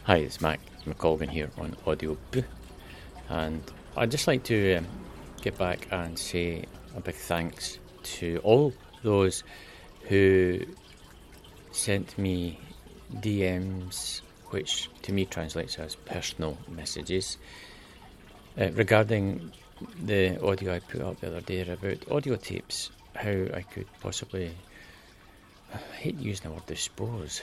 Hi, it's Mac McColgan here on Audio Boo, and I'd just like to get back and say a big thanks to all those who sent me DMs, which to me translates as personal messages, regarding the audio I put up the other day about audio tapes, how I could possibly, I hate using the word dispose,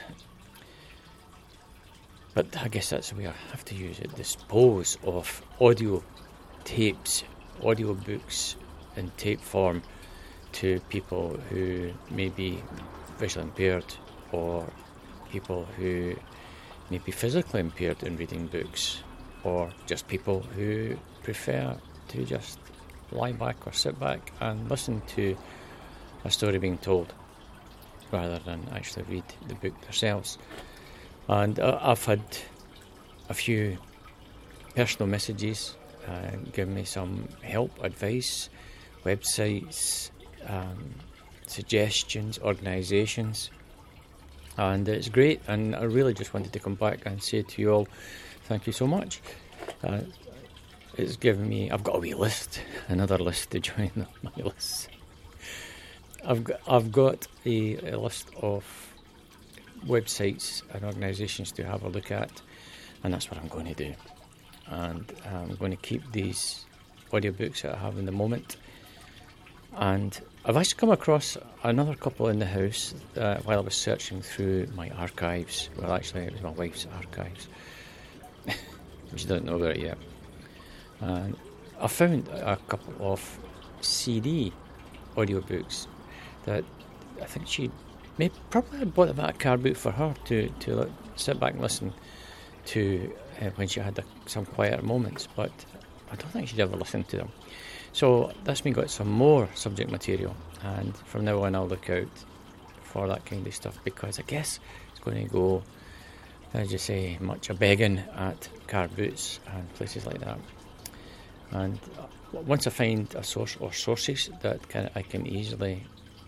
but I guess that's the way I have to use it, dispose of audio tapes, audio books in tape form to people who may be visually impaired or people who may be physically impaired in reading books, or just people who prefer to just lie back or sit back and listen to a story being told rather than actually read the book themselves. And I've had a few personal messages giving me some help, advice, websites, suggestions, organisations, and it's great. And I really just wanted to come back and say to you all, thank you so much. It's given me, I've got a wee list, another list to join my list. I've got a list of websites and organisations to have a look at, and that's what I'm going to do. And I'm going to keep these audiobooks that I have in the moment. And I've actually come across another couple in the house while I was searching through my archives. Well, actually, it was my wife's archives. She doesn't know about it yet. And I found a couple of CD audiobooks that I think she probably had bought them at a car boot for her to sit back and listen to when she had some quieter moments, but I don't think she'd ever listened to them. So that's me got some more subject material, and from now on I'll look out for that kind of stuff, because I guess it's going to go, as you say, much a begging at car boots and places like that. And once I find a source or sources that I can easily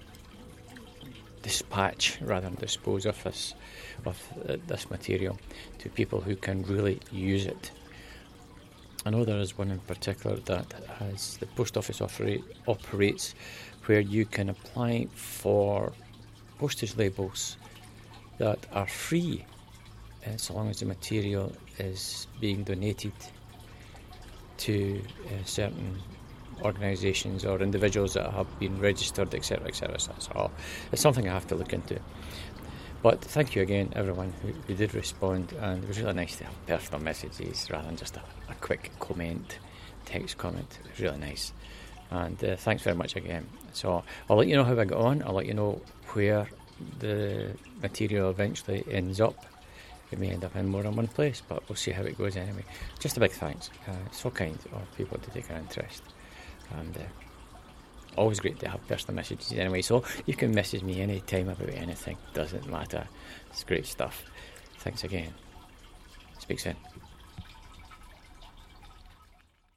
dispatch rather than dispose of this material to people who can really use it. I know there is one in particular that has the post office operates, where you can apply for postage labels that are free so long as the material is being donated to certain organisations or individuals that have been registered, etc., etc. So it's something I have to look into. But thank you again, everyone who did respond, and it was really nice to have personal messages rather than just a quick comment, text comment. It was really nice. And thanks very much again. So I'll let you know how I got on. I'll let you know where the material eventually ends up. It may end up in more than one place, but we'll see how it goes anyway. Just a big thanks. It's so kind of people to take an interest. And always great to have personal messages anyway, so you can message me any time about anything, doesn't matter. It's great stuff. Thanks again. Speak soon.